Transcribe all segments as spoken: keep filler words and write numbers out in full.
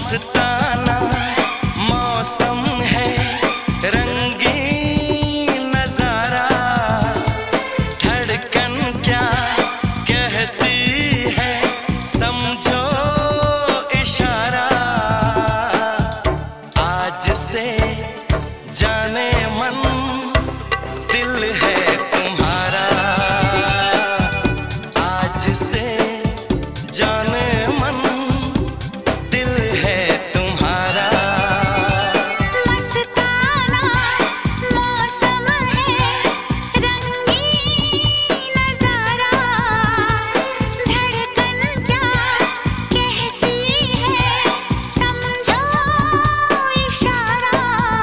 मस्ताना मौसम है, रंगीन नजारा, धड़कन क्या कहती है समझो इशारा। आज से जाने मन दिल है तुम्हारा, आज से जाने मन दिल है तुम्हारा। मस्ताना मौसम है, रंगीन नजारा, धड़कन क्या कहती है समझो इशारा।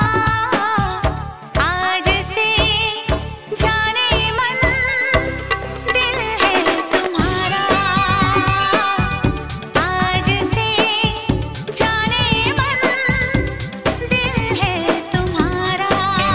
आज से जाने मन दिल है तुम्हारा, आज से जाने मन दिल है तुम्हारा।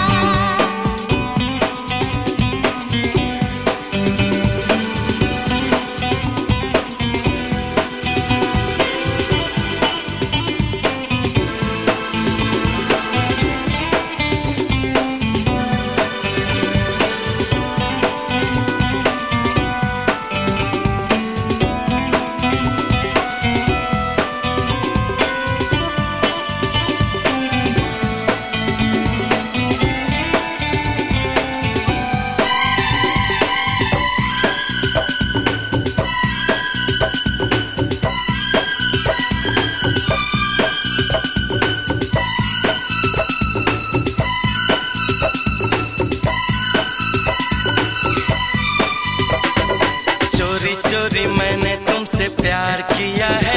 चोरी चोरी मैंने तुमसे प्यार किया है,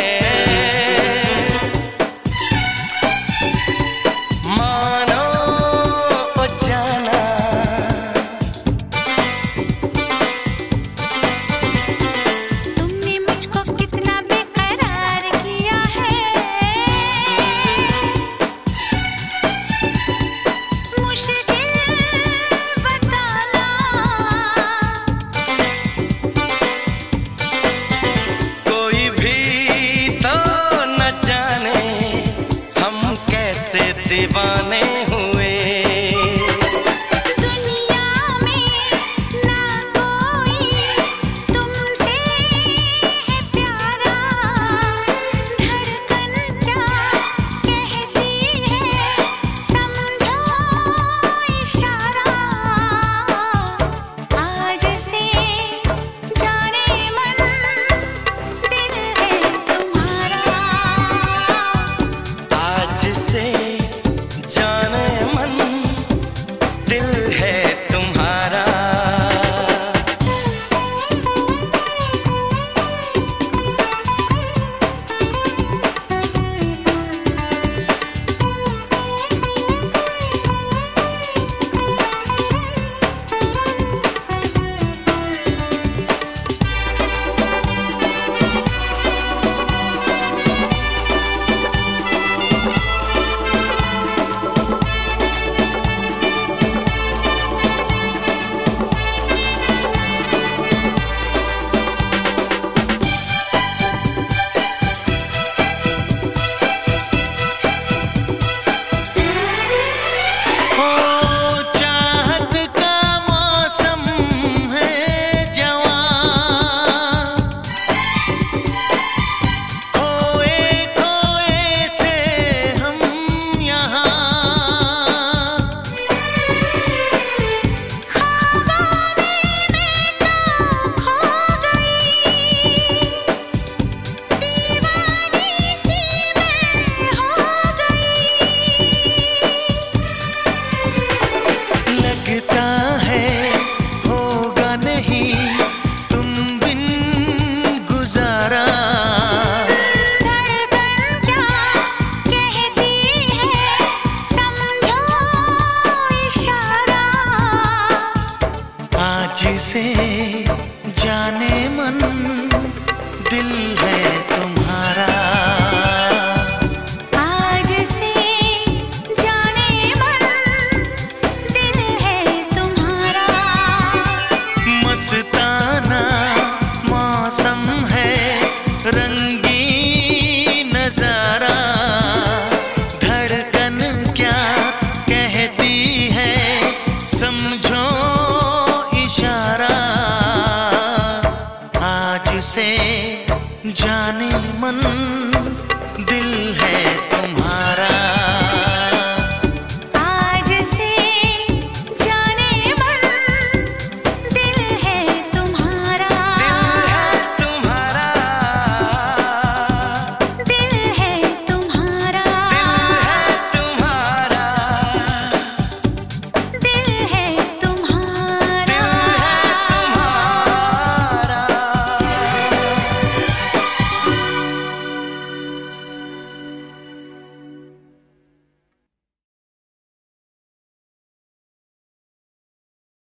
मानो ओ जाना। तुमने मुझको कितना बेकरार किया है, मुश्किल बताना। कोई भी तो न जाने हम कैसे दीवाने हुए। दुनिया में ना कोई तुमसे है प्यारा, धड़कन क्या कहती है समझो इशारा। आज से जाने मन दिल है तुम्हारा, आज से जाने मन दिल है तुम्हारा। हो चाहत का मौसम है जवां, खोए खोए से हम यहाँ, खाबों में तो खो गई, दीवानी सी मैं हो गई। लगता है होगा नहीं तुम बिन गुजारा। धड़कन क्या कहती है समझो इशारा। आज से जाने मन दिल है तुम्हारा, आज से जाने मन दिल है तुम्हारा। मस्ताना मौसम है, रंगीन नजारा, से जाने मन दिल है तुम्हारा।